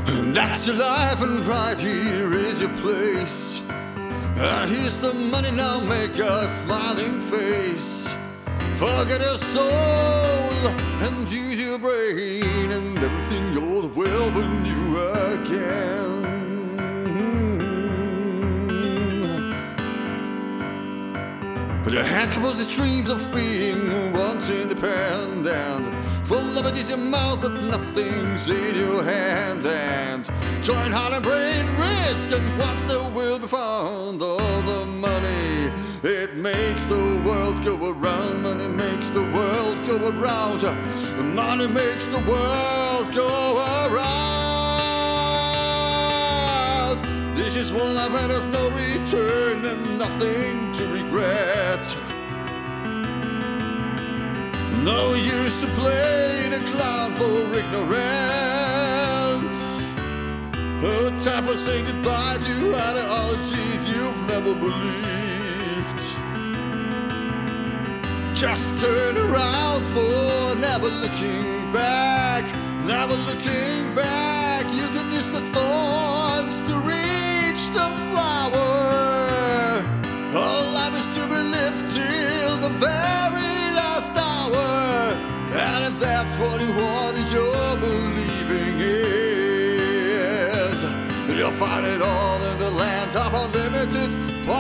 That's your life, and right here is your place. Here's the money, now make a smiling face. Forget your soul and use your brain, and everything goes well when you again. But your hand was the dreams of being once independent. Full liberty's your mouth, but nothing's in your hand. And join heart and brain risk, and once there will be found all the money, it makes the world go around. Money makes the world go around. Money makes the world go around. This is one I've had, there's no return and nothing to regret. No use to play the clown for ignorance. Time for saying goodbye to ideologies you've never believed. Just turn around for never looking back. Never looking back. You can use the thorns to reach the flower. All life is to be lived till the very last hour. And if that's what you want, you're believing is, you'll find it all in the land of unlimited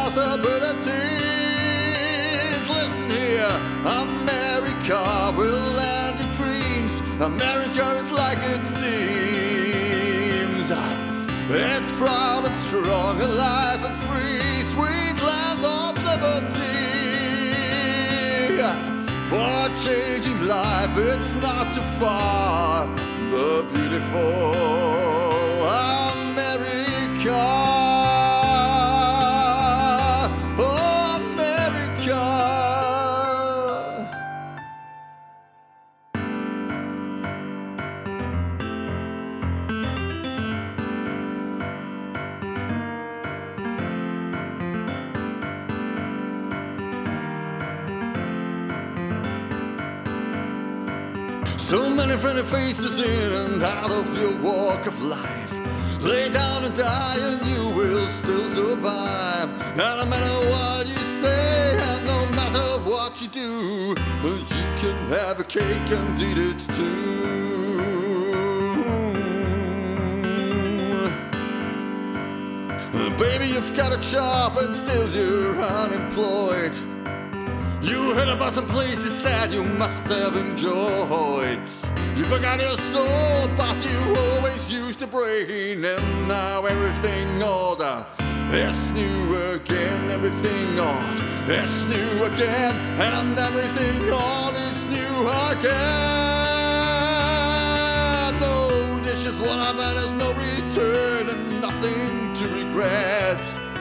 possibilities. Listen here, America will land your dreams. America is like it seems. It's proud and strong, alive and free, sweet land of liberty. For changing life, it's not too far. The beautiful America. Oh, America. So many friendly faces in and out of your walk of life. Lay down and die and you will still survive. And no matter what you say and no matter what you do, you can have a cake and eat it too. Baby, you've got a job and still you're unemployed. You heard about some places that you must have enjoyed. You forgot your soul, but you always used the brain. And now everything old is new again. Everything old is new again. And everything old is new again. No, this is what I've had, there's no return and nothing to regret.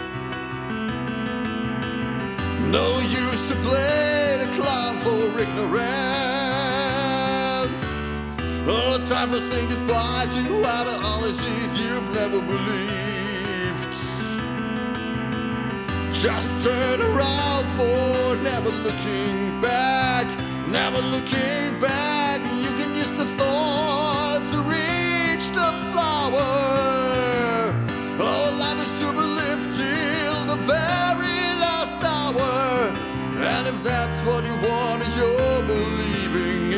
No use to play the clown for ignorance. Oh, time for saying goodbye to ideologies you've never believed. Just turn around for never looking back. Never looking back. You can use the thorns to reach the flower. Oh, life is to be lived till the very last hour. And if that's what you want, you're believing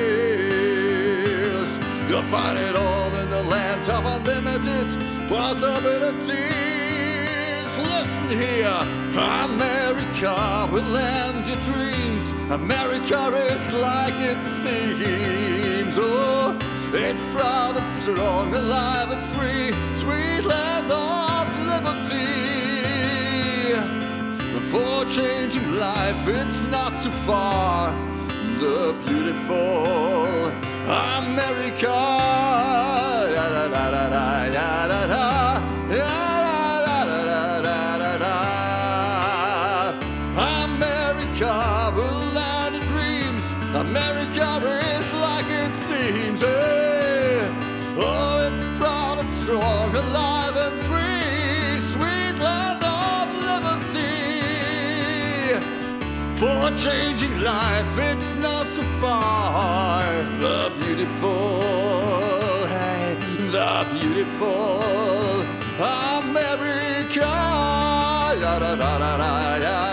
is, you'll find it all in the land of unlimited possibilities. Listen here, America will land your dreams. America is like it seems. Oh, it's proud and strong, alive and free, sweet land of liberty. For changing life, it's not too far. The beautiful America. Da, da, da, da, da, da, da, da. America will land your dreams. America is like it seems. Hey. Oh, it's proud and strong, alive and free, sweet land of liberty. For changing life, it's not too far. The beautiful, hey, the beautiful. beautiful America. Ya da da da da ya.